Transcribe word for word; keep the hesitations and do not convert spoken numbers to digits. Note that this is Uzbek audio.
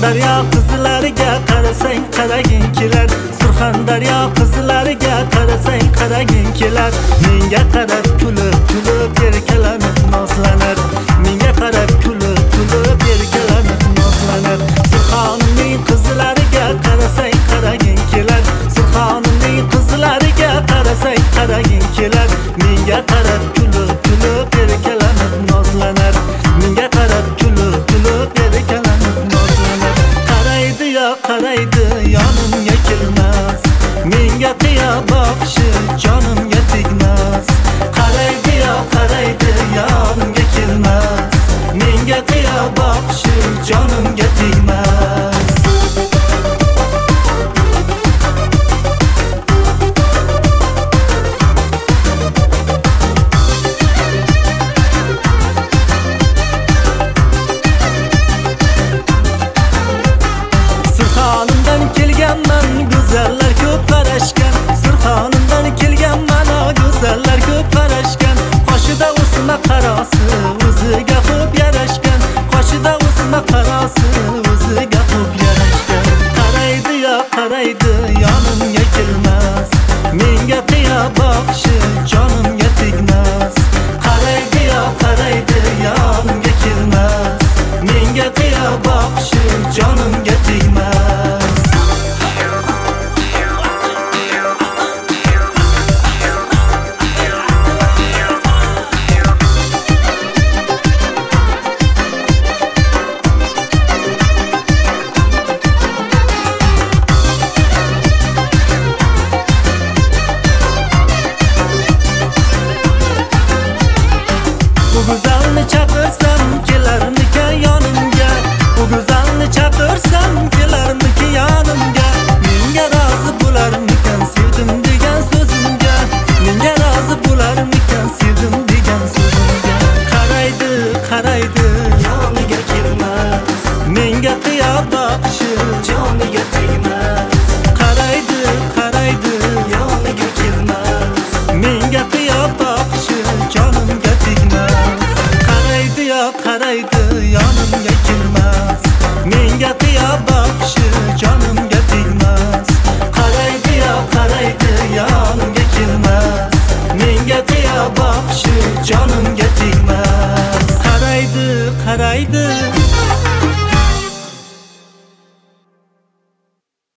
Surxondaryo qizlariga qarasang qaragin kelar, Surxondaryo qizlariga qarasang qaragin kelar. Menga qarab kulib kulib erkalanib nozlanar, menga qarab kulib kulib erkalanib nozlanar. Surxonimning qizlariga qarasang qaragin kelar, Surxonimning qizlariga qarasang qaragin kelar. Menga qarab kulib kulib erkalanib nozlanar, menga qarab kulib kulib erkalanib nozlanar. Qaraydi ya qaraydi yonimga kelmas, menga qiya boqishi jonimga tegmas. Qaraydi ya qaraydi yonimga kelmas, menga qiya boqishi jonimga tegmas. Surxonimdan kelganman, go'zallar ko'p qarashgan. Surxonimdan kelganman, go'zallar ko'p qarashgan. Qoshida o'sma qarasi o'ziga xo'p yarashgan, qoshida o'sma qarasi o'ziga xo'p yarashgan. Qaraydi ya qaraydi yonimga kelmas, menga qiya boqishi jonimga tegmas. Qaraydi ya qaraydi yonimga kelmas, menga qiya boqishi jonimga tegmas. Bu go'zalni chaqirsam kelarmikan yonimga, bu go'zalni chaqirsam kelarmikan yonimga. Menga rozi bo'larmikan sevdim degan so'zimga, menga rozi bo'larmikan sevdim degan so'zimga. Qaraydi qaraydi yoniga kelmas, menga qiya boqishi joniga tegmas. Qaraydi qaraydi yoniga kelmas, menga qiya boqishi jonimga tegmas. Qaraydi ya qaraydi yonimga kelmas, menga qiya boqishi jonimga tegmas. Qaraydi ya qaraydi yonimga kelmas, menga qiya boqishi jonimga tegmas. Qaraydi qaraydi